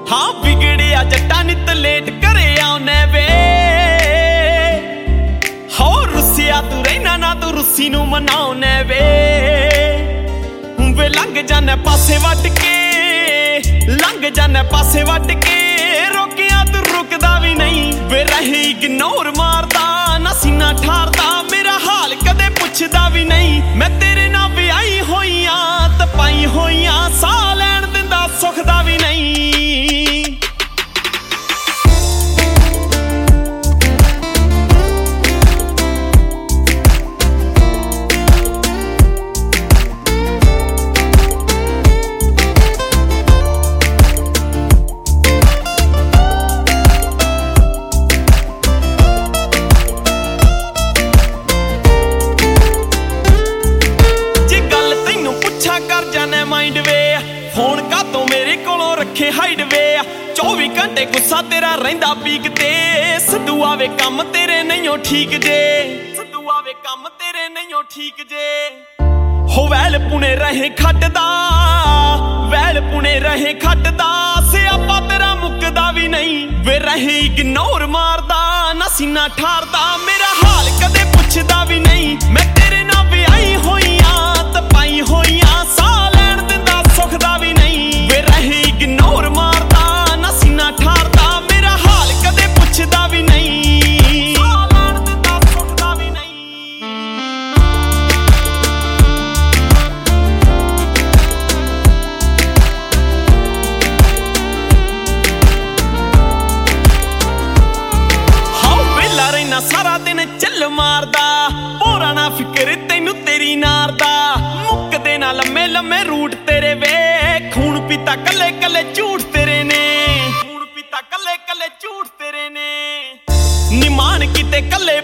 हाँ बिगड़िया जट्टा नित लेट करे आउने वे हो रुसिया तू रहना ना तू रुसी नू मनाउने वे लंघ जाने पासे वट के लंघ जाने पासे वट के रोकिया तू रुकदा भी नहीं वे रहे इग्नोर मारदा ना सीना ठारदा मेरा हाल कदे पुछदा भी नहीं मैं तेरे नाल विआही होईयां तपाई होईयां साह लैण दिंदा सुखदा भी नहीं माइंड वे फोन का तो मेरे कोलों रखे हाइड वे 24 घंटे गुस्सा तेरा रहिंदा पीक ते सदूआ वे कम तेरे नहीं ठीक जे सदूआ वे कम तेरे नहीं ठीक जे हो वैल पुणे रहे खटदा वैल पुणे रहे खटदा सियापा तेरा मुकदा भी नहीं वे रहे इग्नोर मारदा ना सीना ठारदा मेरा हाल कदे पुछदा भी नहीं मैं तेरे नाल विआही होईयां तपाई होईयां साह सुखदा भी नहीं वे रहे इग्नोर मारदा ना सीना ठारदा मेरा हाल कदे पुछदा भी नहीं सुखदा भी नहीं हाँ वेला रहना सारा दिन चल मारदा पूरा ना फिक्र तैनू तेरी नारदा मुकदे ना लम्मे लम्मे रूट तेरे वे खून पीता कले कले झूठ तेरे ने खून पीता कले कले झूठ तेरे ने निमान किते कले